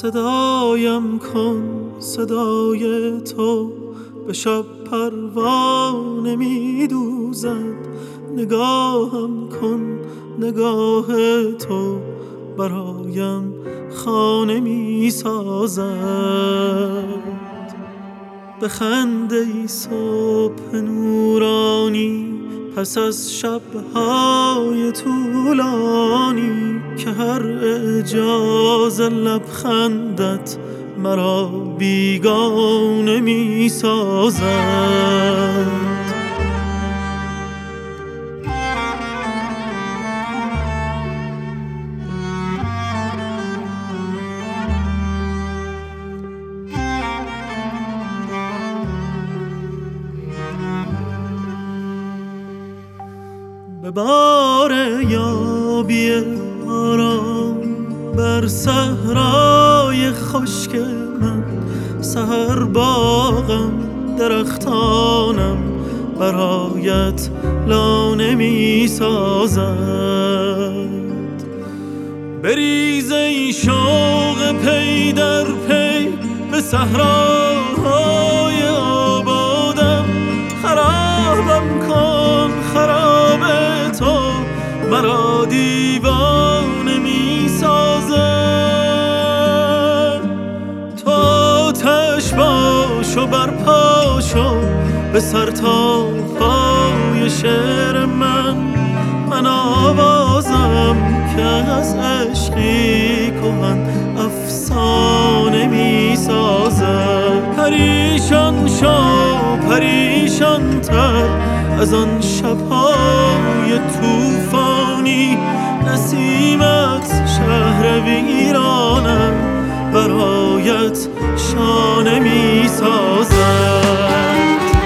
صدایم کن صدای تو، به شب پروانه می دوزد. نگاهم کن نگاه تو، برایم خانه می سازد. بخنده ای صبح نورانی، پس از شب‌های طولانی، که هر اعجاز لبخندت مرا بیگانه می سازد. به بار یابی آرام بر صحرای خشک من، سحر باغم درختانم برایت لانه می سازد. بریز ای شوق پی در پی به صحراهای آبادم، خرابم کن خراب تو، مرا دیوانه می سازد. تو آتش باش و برپا شو به سر تا پای شعر من آوازم که از عشقی کهن افسانه می سازد. پریشان شو پریشان تر از آن شب‌های طوفانی، نسیمت شهر ویرانم برایت شانه می سازد.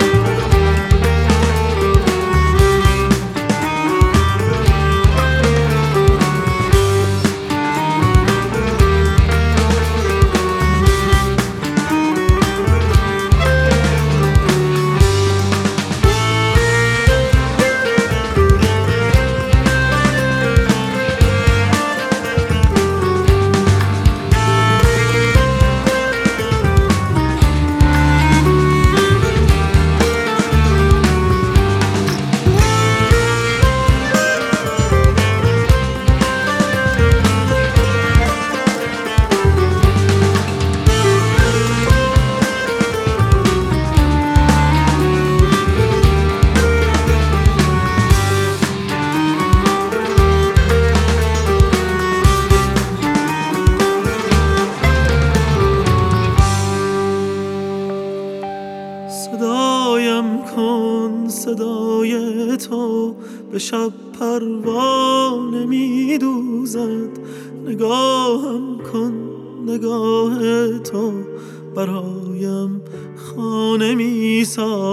صدایم کن صدای تو، به شب پروانه می دوزد. نگاهم کن نگاه تو، برایم خانه می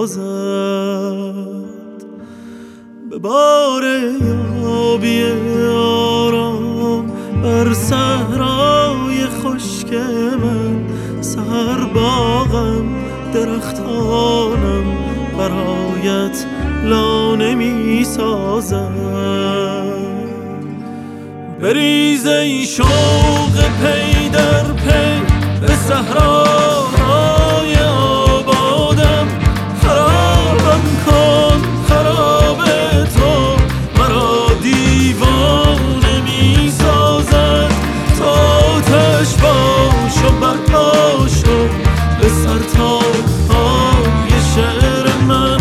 سازد. به بار یابی آرام بر صحرای خشک من، سحر باغم درختانم برایت لانه می سازد. بریز ای شوق پی در پی به صحراهای آبادم، خرابم کن خراب تو، مرا دیوانه می سازد. تا آتش باش و برپا شو به سر تا پای شعر من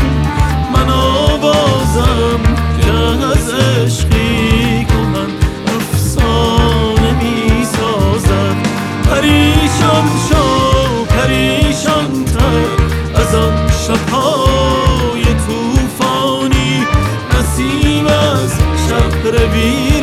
آوازم که از عشقی کهن افسانه می سازد. پریشان شو پریشان تر از آن شب‌های طوفانی، نسیم از شهر